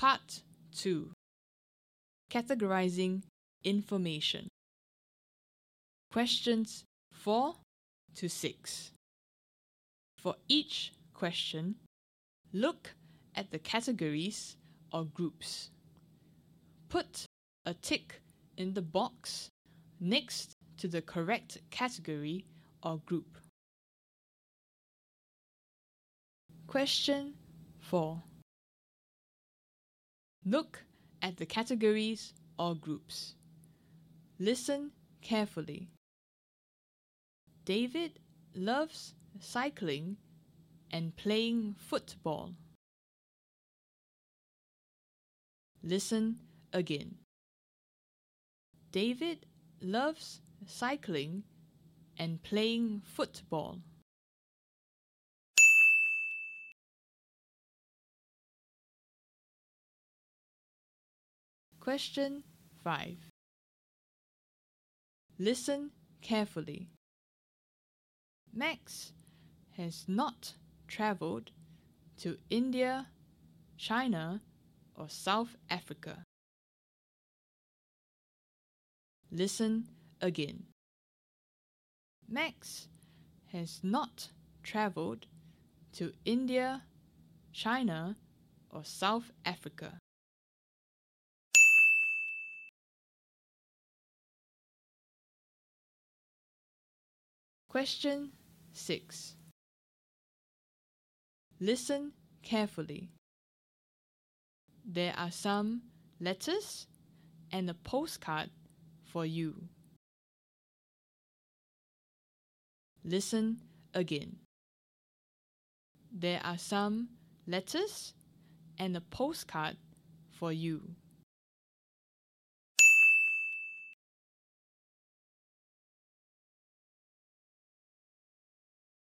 Part 2. Categorizing information. Questions 4 to 6. For each question, look at the categories or groups. Put a tick in the box next to the correct category or group. Question 4. Look at the categories or groups. Listen carefully. David loves cycling and playing football. Listen again. David loves cycling and playing football. Question 5. Listen carefully. Max has not traveled to India, China, or South Africa. Listen again. Max has not traveled to India, China, or South Africa. Question 6. Listen carefully. There are some letters and a postcard for you. Listen again. There are some letters and a postcard for you.